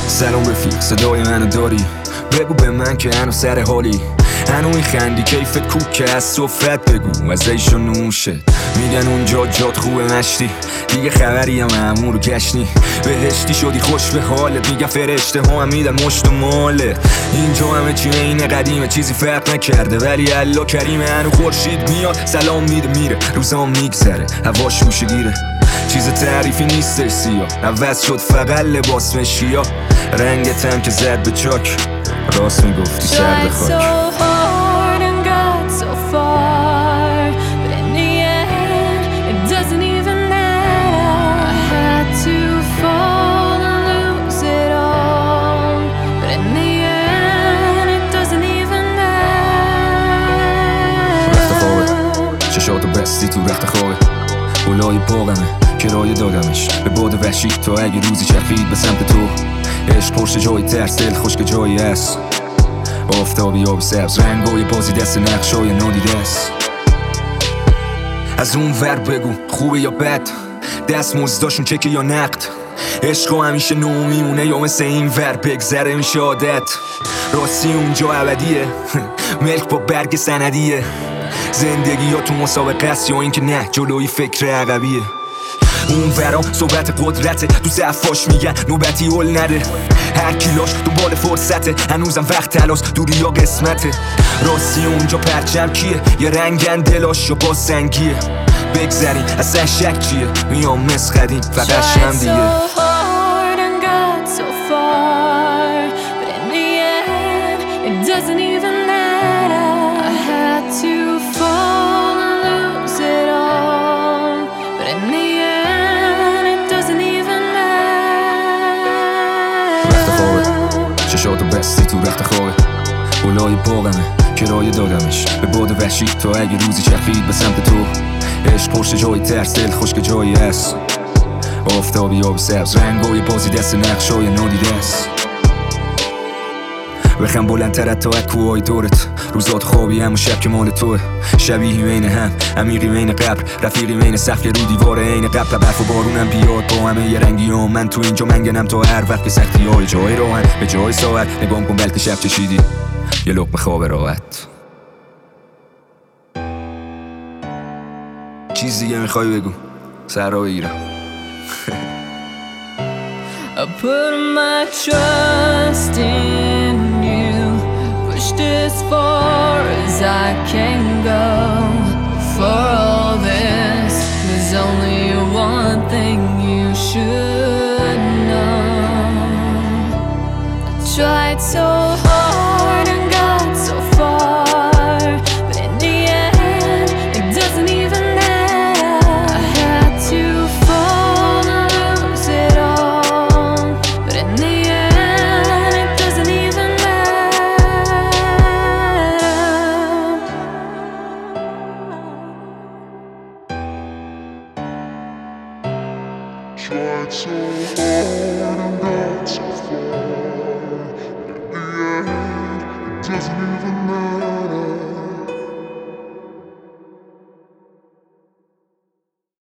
سلام رفیق، صدای منو داری؟ بگو به من که هنو سر حالی، هنو میخندی کیفت کوک که از صفت بگو از ایشون نوشه. میگن اونجا جات خوبه مشتی، دیگه خبری هم همون رو گشنی. بهشتی شدی خوش به حالت، میگن فرشته ها هم میدن مشت و ماله. اینجا همه چی این قدیمه، چیزی فرق نکرده ولی الله کریمه. هنو خورشید میاد سلام میده میره، روزام میگذره هوا شوشه گیره. چیز تعریفی نیستش سیاه، عوض شد فقط لباس مشکیا. رنگت هم که زد به چاک، راست میگفتی سرد خاک. چشاتو بستی تو رخت خوابه، اولای باغمه کرایه دادمش به باد وحشی تا اگه روزی چرخید به سمت تو. عشق پرش جای ترس، دل خشک جایی هست، آفتابی آب سبز رنگای بازی دست نقشای نادیده است. از اون ور بگو خوبه یا بد، دست مزداشون چکه یا نقد. عشق همیشه نو میمونه یا مثل این ور بگذره میشه عادت. راستی اونجا ابدیه ملک با برگ سندیه. زندگی یا تو مسابقه است یا اینکه نه جلوی فکر عقبیه. اون ورا صحبت قدرته، تو صفاش میگن نوبتی هل نده. هر کیلاش دنبال فرصته، هنوزم وقت تلاش دوری یا قسمته. راستی اونجا پرچم کیه، یه رنگن دلاش یا با سنگیه. بگذریم اصلا شک چیه، میام مسخدیم فقط شم دیگه. چشاتو بستی تو رخت خوابه، اولای باغمه کرایه دادمش به باد وحشی تا اگه روزی چرخید به سمت تو. عشق پرش جای ترس، دل خشک جایی هست، آفتابی آب سبز رنگای بازی دست نقشای نادیده است. بخم بلندتر حتی از کوهای دورت، روزات خوابی هم و شب که مال توه. شبیهی بین هم، عمیقی بین قبر، رفیقی بین سقف که رو دیوار عین قبل. برف و بارونم بیاد با همه یه رنگی هم، من تو اینجا منگنم تا هر وقت که سختی های جای راهن به جای ساعت. نگام کن بلکه شب چشیدی یه لقمه خواب راحت. چیز دیگه میخوای بگو سر بگیرم. I put my trust in you, pushed as far as I can go. For all this, there's only one thing you should know. I tried so hard and got so far, but in the end, it doesn't even matter. I had to fall and lose it all, but in the end, it doesn't even matter. Tried so hard and got so far, but in the end, it doesn't even matter.